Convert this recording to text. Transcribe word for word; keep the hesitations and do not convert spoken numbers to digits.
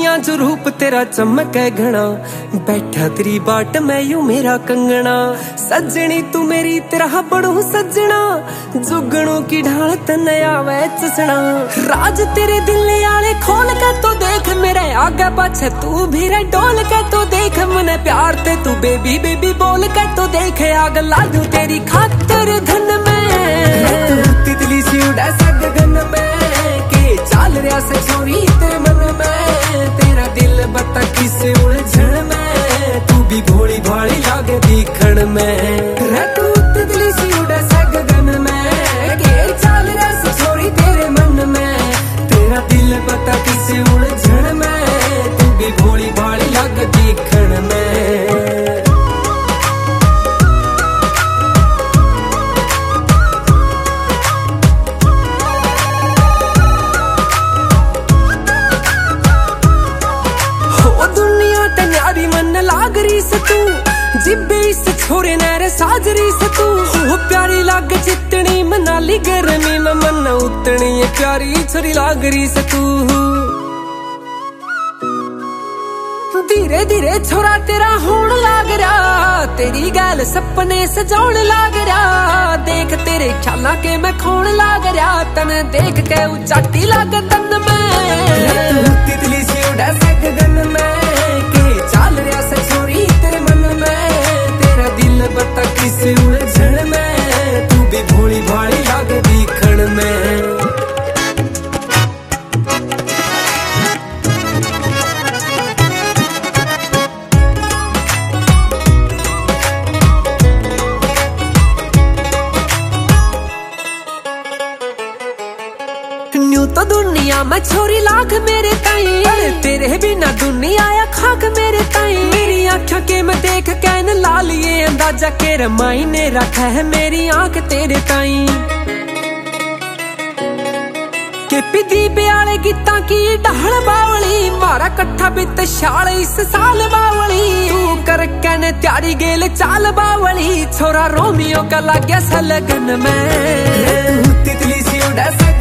दुनिया जो रूप तेरा चमके घना, बैठा तेरी बाट मैं यूं मेरा कंगना। सजनी तू मेरी तेरा बड़ू सजना, जुगनू की ढाल तनया वै चसना। राज तेरे दिल आले खोल के तो देख, मेरे आगे पाछे तू भी रे डोल के तो देख। मने प्यार ते तू बेबी बेबी बोल के तो देख, आग ला दूं तेरी खातिर धन में। तितली सी उड़ा गगन में, के चाल रहा से छोरी तेरे मन में। तेरा दिल बता किसे उलझन में, तू भी भोली भाली लागे दिखण में। तू तितली सी उड़ा गगन में, के चाल रहा से छोरी तेरे मन में। तेरा दिल बता किसे उलझन में, तू भी भोली भाली लागे दिखण में। मन लाग रही से तू जिब्बे इस छोरे नेरे साजरी से तू। हो प्यारी लाग जितनी मनाली गर्मी में मन उतनी ये प्यारी छोरी लाग रही से तू। धीरे धीरे छोरा तेरा होण लाग रहा, तेरी गैल सपने सजाउण लाग रहा। देख तेरे ख्याला के मैं खोण लाग रहा, तने देख के उचाटी लाग तन में। तितली सी उड़ा गगन में, चाल रहा से छोरी तेरे मन में। तेरा दिल बता किसे उलझन में, तू भी भोली भाली लाग दिखण में। न्यू तो दुनिया में छोरी लाख मेरे ताई, तेरे बिना दुनिया या खाक मेरे ताई। मेरी आँखों के मैं देख कैन ला लिए अंदाजा के रमाई ने रखा है मेरी आँख तेरे ताई। के पिदी ब्याले गीता की ढाल बावली, मारा कट्ठा बित शाल इस साल बावली। तू कर कैन त्यारी गेल चाल बावली, छोरा रोमियो का लाग्या सलगन में। तितली सी उड़ा